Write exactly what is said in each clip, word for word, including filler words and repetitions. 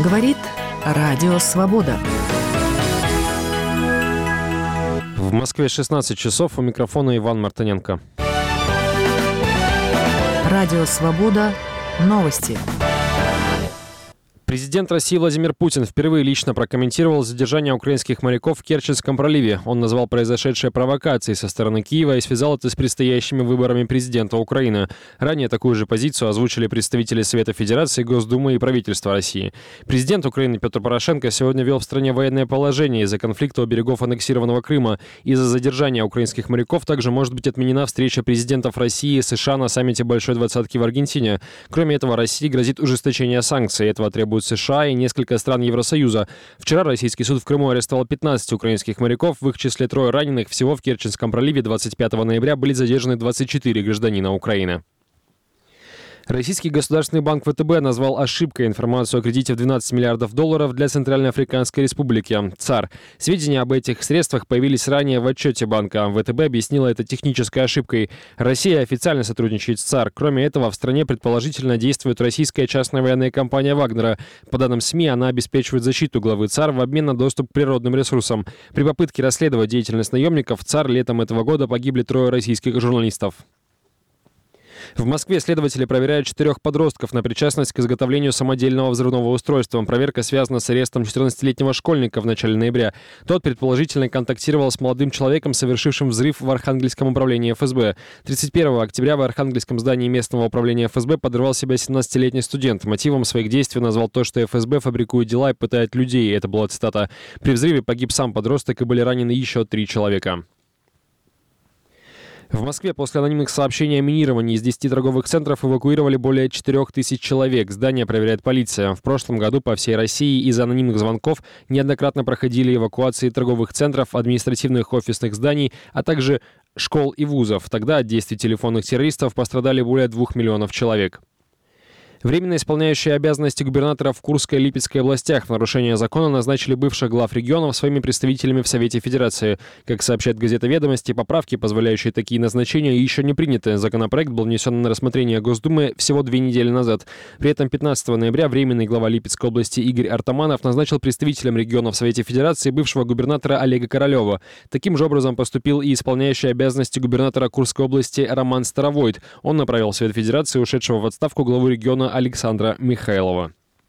Говорит Радио Свобода. В Москве шестнадцать часов. У микрофона Иван Мартыненко. Радио Свобода. Новости. Президент России Владимир Путин впервые лично прокомментировал задержание украинских моряков в Керченском проливе. Он назвал произошедшее провокацией со стороны Киева и связал это с предстоящими выборами президента Украины. Ранее такую же позицию озвучили представители Совета Федерации, Госдумы и правительства России. Президент Украины Петр Порошенко сегодня ввел в стране военное положение из-за конфликта у берегов аннексированного Крыма. Из-за задержания украинских моряков также может быть отменена встреча президентов России и США на саммите Большой Двадцатки в Аргентине. Кроме этого, России грозит ужесточение санкций. Этого требует США и несколько стран Евросоюза. Вчера российский суд в Крыму арестовал пятнадцать украинских моряков, в их числе трое раненых. Всего в Керченском проливе двадцать пятого ноября были задержаны двадцать четыре гражданина Украины. Российский государственный банк ВТБ назвал ошибкой информацию о кредите в двенадцать миллиардов долларов для Центральноафриканской Республики, ЦАР. Сведения об этих средствах появились ранее в отчете банка. ВТБ объяснила это технической ошибкой. Россия официально сотрудничает с ЦАР. Кроме этого, в стране предположительно действует российская частная военная компания «Вагнера». По данным СМИ, она обеспечивает защиту главы ЦАР в обмен на доступ к природным ресурсам. При попытке расследовать деятельность наемников в ЦАР летом этого года погибли трое российских журналистов. В Москве следователи проверяют четырех подростков на причастность к изготовлению самодельного взрывного устройства. Проверка связана с арестом четырнадцатилетнего школьника в начале ноября. Тот предположительно контактировал с молодым человеком, совершившим взрыв в Архангельском управлении эф эс бэ. тридцать первого октября в Архангельском здании местного управления эф эс бэ подорвал себя семнадцатилетний студент. Мотивом своих действий назвал то, что эф эс бэ фабрикует дела и пытает людей. Это была цитата. При взрыве погиб сам подросток и были ранены еще три человека. В Москве после анонимных сообщений о минировании из десяти торговых центров эвакуировали более четырех тысяч человек. Здание проверяет полиция. В прошлом году по всей России из анонимных звонков неоднократно проходили эвакуации торговых центров, административных офисных зданий, а также школ и вузов. Тогда от действий телефонных террористов пострадали более двух миллионов человек. Временно исполняющие обязанности губернатора в Курской и Липецкой областях в нарушение закона назначили бывших глав регионов своими представителями в Совете Федерации. Как сообщает газета «Ведомости», поправки, позволяющие такие назначения, еще не приняты. Законопроект был внесен на рассмотрение Госдумы всего две недели назад. При этом пятнадцатого ноября временный глава Липецкой области Игорь Артаманов назначил представителем региона в Совете Федерации бывшего губернатора Олега Королева. Таким же образом поступил и исполняющий обязанности губернатора Курской области Роман Старовойт. Он направил в Совет Федерации ушедшего в отставку главу региона Александра Михайлова.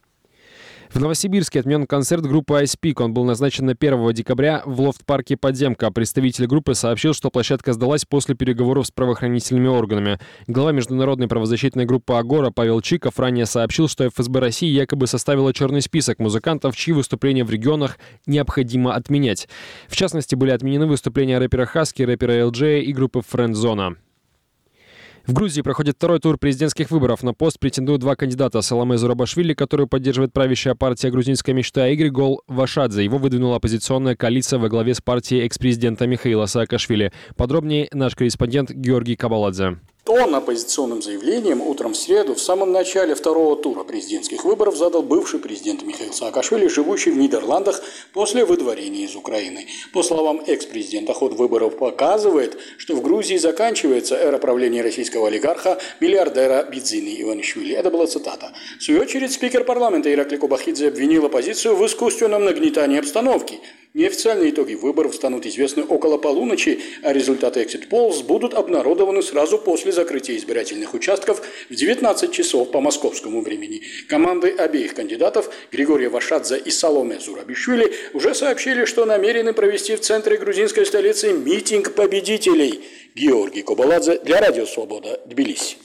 В Новосибирске отменен концерт группы Ice Peak. Он был назначен на первого декабря в лофт-парке «Подземка». Представитель группы сообщил, что площадка сдалась после переговоров с правоохранительными органами. Глава международной правозащитной группы «Агора» Павел Чиков ранее сообщил, что эф эс бэ России якобы составила черный список музыкантов, чьи выступления в регионах необходимо отменять. В частности, были отменены выступления рэпера Хаски, рэпера эл джей и группы Френдзона. В Грузии проходит второй тур президентских выборов. На пост претендуют два кандидата: Саломе Зурабашвили, которую поддерживает правящая партия «Грузинская мечта», и Григол Вашадзе. Его выдвинула оппозиционная коалиция во главе с партией экс-президента Михаила Саакашвили. Подробнее наш корреспондент Георгий Кабаладзе. Он оппозиционным заявлением утром в среду, в самом начале второго тура президентских выборов, задал бывший президент Михаил Саакашвили, живущий в Нидерландах после выдворения из Украины. По словам экс-президента, ход выборов показывает, что в Грузии заканчивается эра правления российского олигарха, миллиардера Бидзины Иванишвили. Это была цитата. В свою очередь, спикер парламента Иракли Кобахидзе обвинил оппозицию в искусственном нагнетании обстановки. Неофициальные итоги выборов станут известны около полуночи, а результаты Exit Polls будут обнародованы сразу после закрытия избирательных участков в девятнадцать часов по московскому времени. Команды обеих кандидатов, Григория Вашадзе и Саломе Зурабишвили, уже сообщили, что намерены провести в центре грузинской столицы митинг победителей. Георгий Кабаладзе для Радио Свобода, Тбилиси.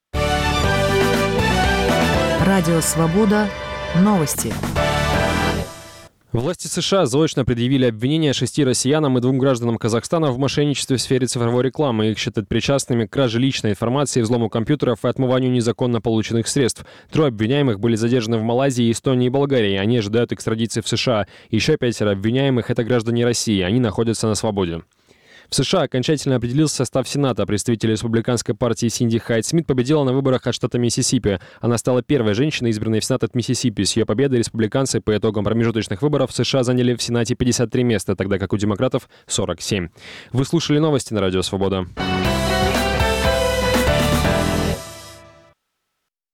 Радио Свобода. Новости. Власти США заочно предъявили обвинения шести россиянам и двум гражданам Казахстана в мошенничестве в сфере цифровой рекламы. Их считают причастными к краже личной информации, взлому компьютеров и отмыванию незаконно полученных средств. Трое обвиняемых были задержаны в Малайзии, Эстонии и Болгарии. Они ожидают экстрадиции в США. Еще пятеро обвиняемых – это граждане России. Они находятся на свободе. В США окончательно определился состав Сената. Представитель республиканской партии Синди Хайт-Смит победила на выборах от штата Миссисипи. Она стала первой женщиной, избранной в Сенат от Миссисипи. С ее победой республиканцы по итогам промежуточных выборов в США заняли в Сенате пятьдесят три места, тогда как у демократов – сорок семь. Вы слушали новости на Радио Свобода.